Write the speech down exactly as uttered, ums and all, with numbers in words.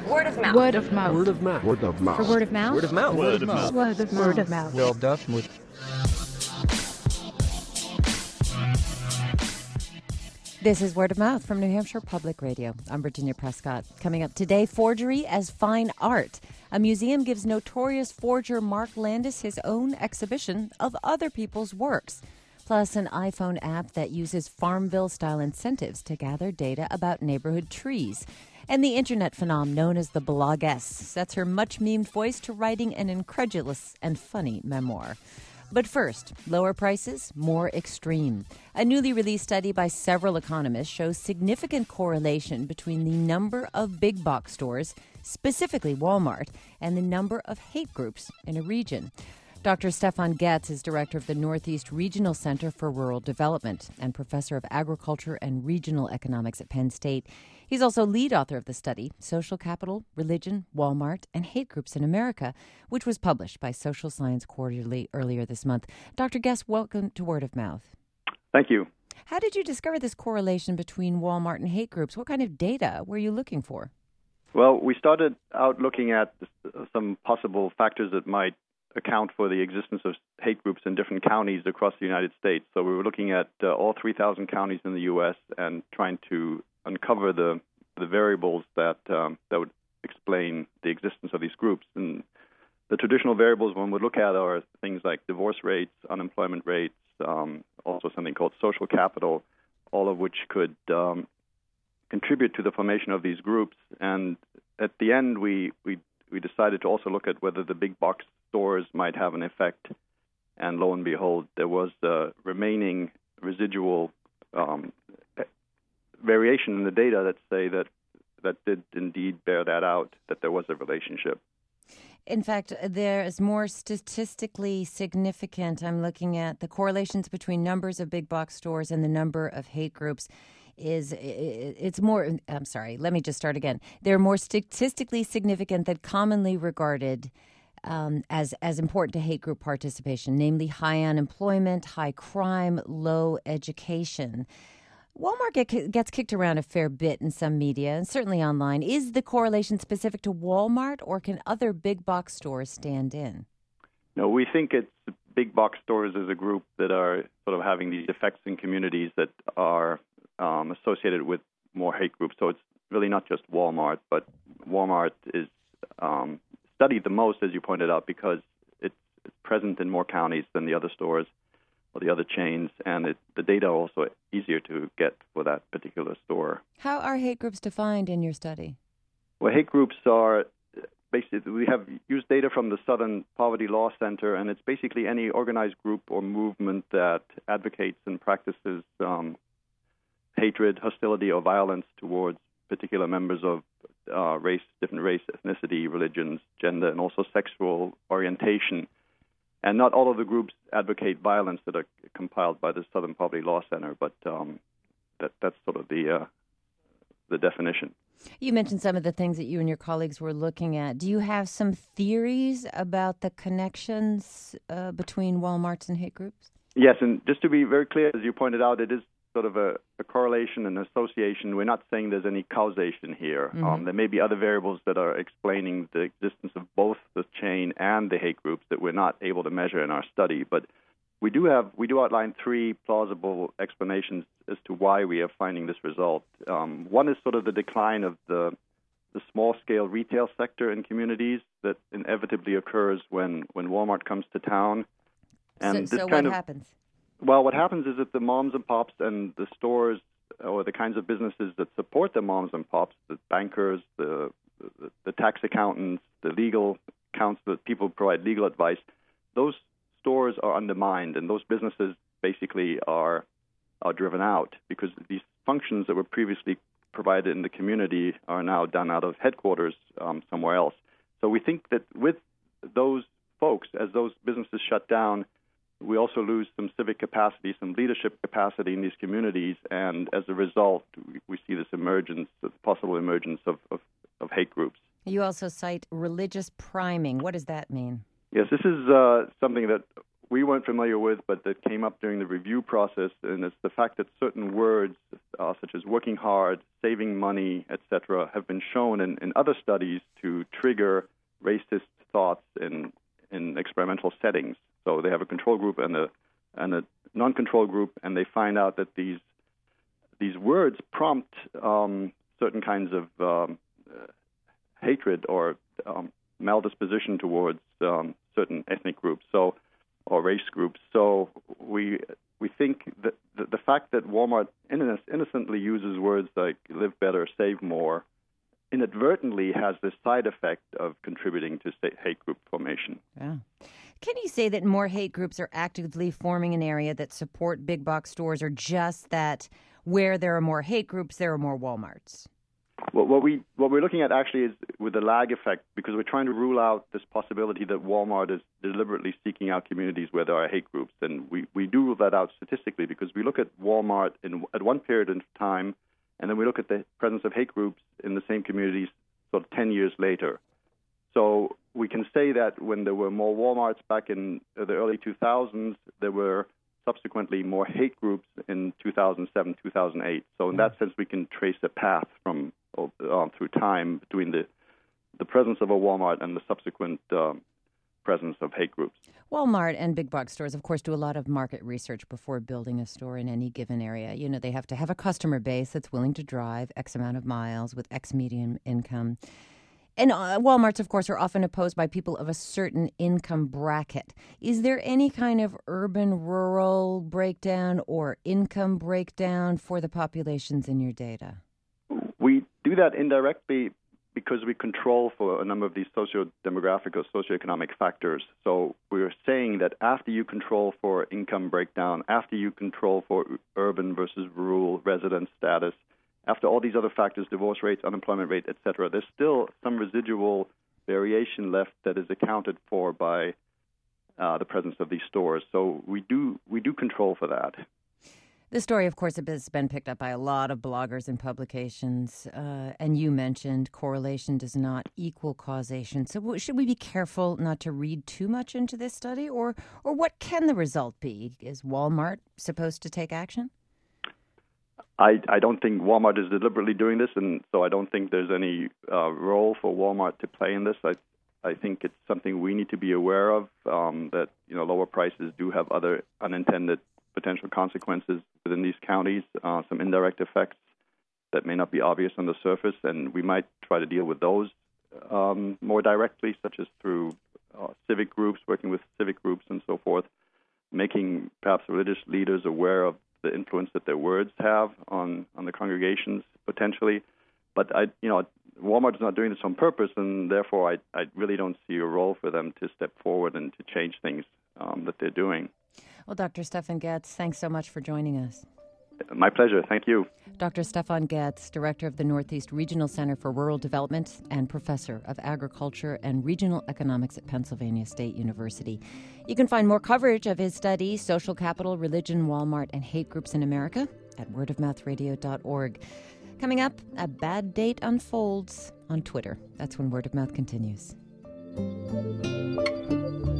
Word of mouth. Word of mouth. Word of mouth. Word of mouth. For word of mouth. Word of mouth. Word of mouth. Word of mouth. Word of mouth. Word of mouth. This is Word of Mouth from New Hampshire Public Radio. I'm Virginia Prescott. Coming up today, forgery as fine art. A museum gives notorious forger Mark Landis his own exhibition of other people's works. Plus, an iPhone app that uses Farmville-style incentives to gather data about neighborhood trees. And the internet phenom known as the bloggess sets her much-memed voice to writing an incredulous and funny memoir. But first, lower prices, more extreme. A newly released study by several economists shows significant correlation between the number of big box stores, specifically Walmart, and the number of hate groups in a region. Doctor Stefan Getz is director of the Northeast Regional Center for Rural Development and professor of agriculture and regional economics at Penn State. He's also lead author of the study, Social Capital, Religion, Walmart, and Hate Groups in America, which was published by Social Science Quarterly earlier this month. Doctor Getz, welcome to Word of Mouth. Thank you. How did you discover this correlation between Walmart and hate groups? What kind of data were you looking for? Well, we started out looking at some possible factors that might account for the existence of hate groups in different counties across the United States. So we were looking at uh, all three thousand counties in the U S and trying to uncover the the variables that um, that would explain the existence of these groups. And the traditional variables one would look at are things like divorce rates, unemployment rates, um, also something called social capital, all of which could um, contribute to the formation of these groups. And at the end, we, we we decided to also look at whether the big box stores might have an effect. And lo and behold, there was the remaining residual um, variation in the data that say that that did indeed bear that out, that there was a relationship. In fact, there is more statistically significant. I'm looking at the correlations between numbers of big box stores and the number of hate groups. Is it's more, I'm sorry, let me just start again. They're more statistically significant than commonly regarded um, as, as important to hate group participation, namely high unemployment, high crime, low education. Walmart get, gets kicked around a fair bit in some media and certainly online. Is the correlation specific to Walmart, or can other big box stores stand in? No, we think it's big box stores as a group that are sort of having these effects in communities that are um, associated with more hate groups. So it's really not just Walmart, but Walmart is um, studied the most, as you pointed out, because it's, it's present in more counties than the other stores or the other chains, and it, the data are also easier to get for that particular store. How are hate groups defined in your study? Well, hate groups are basically, we have used data from the Southern Poverty Law Center, and it's basically any organized group or movement that advocates and practices um, hatred, hostility, or violence towards particular members of uh, race, different race, ethnicity, religions, gender, and also sexual orientation. And not all of the groups advocate violence that are compiled by the Southern Poverty Law Center, but um, that, that's sort of the uh, the definition. You mentioned some of the things that you and your colleagues were looking at. Do you have some theories about the connections uh, between Walmarts and hate groups? Yes, and just to be very clear, as you pointed out, it is sort of a, a correlation and association. We're not saying there's any causation here. Mm-hmm. Um, there may be other variables that are explaining the existence of both the chain and the hate groups that we're not able to measure in our study. But we do have we do outline three plausible explanations as to why we are finding this result. Um, one is sort of the decline of the the small-scale retail sector in communities that inevitably occurs when, when Walmart comes to town. And so, this so kind what of, happens? Well, what happens is that the moms and pops and the stores or the kinds of businesses that support the moms and pops, the bankers, the the, the tax accountants, the legal counsel, people who provide legal advice, those stores are undermined, and those businesses basically are are driven out because these functions that were previously provided in the community are now done out of headquarters um, somewhere else. So we think that with those folks, as those businesses shut down, we also lose some civic capacity, some leadership capacity in these communities, and as a result, we, we see this emergence, the possible emergence of, of, of hate groups. You also cite religious priming. What does that mean? Yes, this is uh, something that we weren't familiar with, but that came up during the review process, and it's the fact that certain words uh, such as working hard, saving money, et cetera, have been shown in, in other studies to trigger racist thoughts in in experimental settings. So they have a control group and a and a non-control group, and they find out that these these words prompt um, certain kinds of um, uh, hatred or um, maldisposition towards um, certain ethnic groups, so or race groups. So we we think that the, the fact that Walmart innocently uses words like "live better, save more" inadvertently has this side effect of contributing to hate group formation. Yeah. Can you say that more hate groups are actively forming an area that support big box stores, or just that where there are more hate groups, there are more Walmarts? Well, what we what we're looking at actually is with the lag effect, because we're trying to rule out this possibility that Walmart is deliberately seeking out communities where there are hate groups, and we, we do rule that out statistically because we look at Walmart in at one period of time, and then we look at the presence of hate groups in the same communities sort of ten years later. So we can say that when there were more Walmarts back in the early two thousands, there were subsequently more hate groups in two thousand seven, two thousand eight. So in that sense, we can trace a path from uh, through time between the the presence of a Walmart and the subsequent um, presence of hate groups. Walmart and big box stores, of course, do a lot of market research before building a store in any given area. You know, they have to have a customer base that's willing to drive X amount of miles with X median income. And uh, Walmarts, of course, are often opposed by people of a certain income bracket. Is there any kind of urban-rural breakdown or income breakdown for the populations in your data? We do that indirectly because we control for a number of these socio-demographic or socioeconomic factors. So we're saying that after you control for income breakdown, after you control for urban versus rural resident status, after all these other factors, divorce rates, unemployment rate, et cetera, there's still some residual variation left that is accounted for by uh, the presence of these stores. So we do we do control for that. The story, of course, has been picked up by a lot of bloggers and publications. Uh, and you mentioned correlation does not equal causation. So should we be careful not to read too much into this study? Or, or what can the result be? Is Walmart supposed to take action? I, I don't think Walmart is deliberately doing this, and so I don't think there's any uh, role for Walmart to play in this. I I think it's something we need to be aware of, um, that you know lower prices do have other unintended potential consequences within these counties, uh, some indirect effects that may not be obvious on the surface, and we might try to deal with those um, more directly, such as through uh, civic groups, working with civic groups and so forth, making perhaps religious leaders aware of the influence that their words have on, on the congregations potentially. But I, you know, Walmart is not doing this on purpose, and therefore I, I really don't see a role for them to step forward and to change things um, that they're doing. Well, Doctor Stefan Getz, thanks so much for joining us. My pleasure. Thank you. Doctor Stefan Getz, Director of the Northeast Regional Center for Rural Development and Professor of Agriculture and Regional Economics at Pennsylvania State University. You can find more coverage of his study, Social Capital, Religion, Walmart, and Hate Groups in America, at word of mouth radio dot org. Coming up, a bad date unfolds on Twitter. That's when Word of Mouth continues.